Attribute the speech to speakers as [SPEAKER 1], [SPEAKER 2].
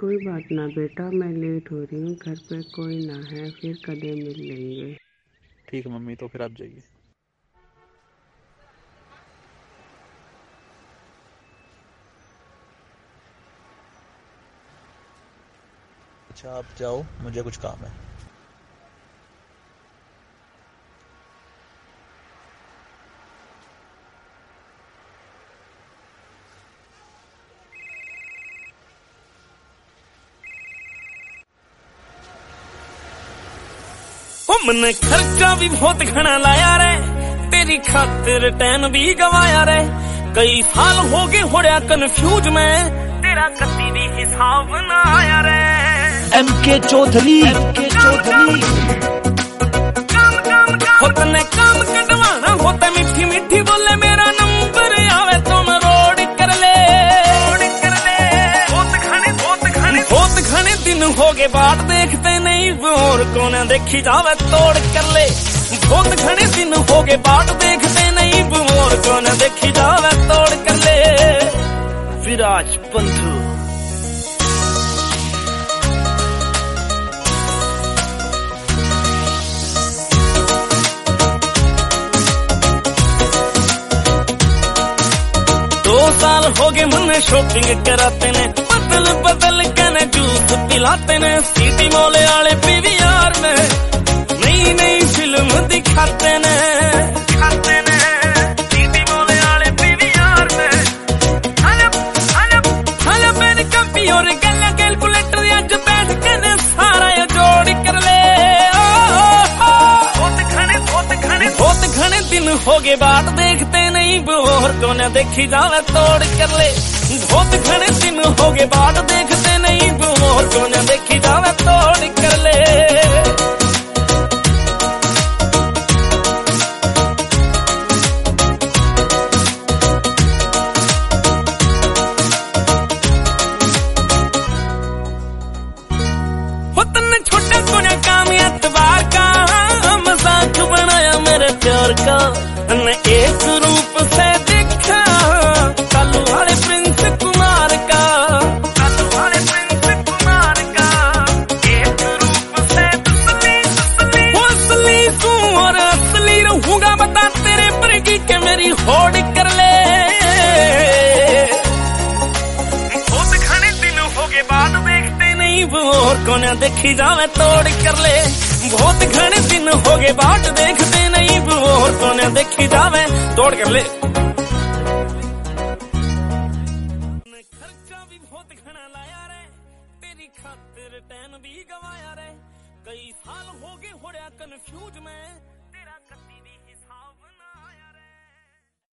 [SPEAKER 1] कोई बात ना बेटा, मैं लेट हो रही हूँ, घर पे कोई ना है, फिर कभी मिल लेंगे।
[SPEAKER 2] ठीक है मम्मी, तो फिर आप जाइए। अच्छा आप जाओ, मुझे कुछ काम है।
[SPEAKER 3] मैंने खर्चा भी बहुत घना लाया रे, तेरी खातिर टैन भी गवाया रे। कई साल हो गए होड़िया कन्फ्यूज में, तेरा कति भी हिसाब ना आया रे।
[SPEAKER 4] MK चौधरी
[SPEAKER 3] होतने काम कटवाना होता, मीठी मीठी बोले मेरा नंबर आवे तो मैं रोड कर ले। बहुत घने दिन हो गए बाट देखते नहीं, और कौन देखी जावे तोड़ कर ले। बहुत घने दिन हो गए बाट देखते नहीं, और कौन देखी जावे तोड़ कर ले। विराज बंधु साल हो गए मन शॉपिंग कराते ने, बदल बदल के ने जूस पिलाते ने। सिटी मॉल वाले पीवीआर में नई नई फिल्म दिखाते ने। सिटी मॉल वाले पीवीआर में हला मैंने कभी और गला कैलकुलेटर अज बैठ के ने सारा जोड़ कर ले। बहुत घने दिन हो गए बाट देखते नहीं, और कौन देखी जावे तोड़ कर ले। बहुत घने दिन हो गए बाट देखते नहीं, और कौन देखी जावे तोड़ कर ले। तन्ने छोटा कोना काम एतबार का, मजाक बनाया मेरे प्यार का। एक रूप से देखा कालू वाले प्रिंस कुमार का, एक रूप से असली तू और असली रहूंगा, बता तेरे परगी के मेरी होड़ कर ले। बहुत घने दिन हो गए बाद देखते नहीं, और कौन देखी जावे तोड़ कर ले। बहुत घने दिन हो गए बाट देखते नहीं, और कौन देखी जावे तोड़ कर ले। खर्चा भी बहुत घना लाया रे, तेरी खातिर टैन भी गवाया रे। कई साल हो गए होड़िया कन्फ्यूज में,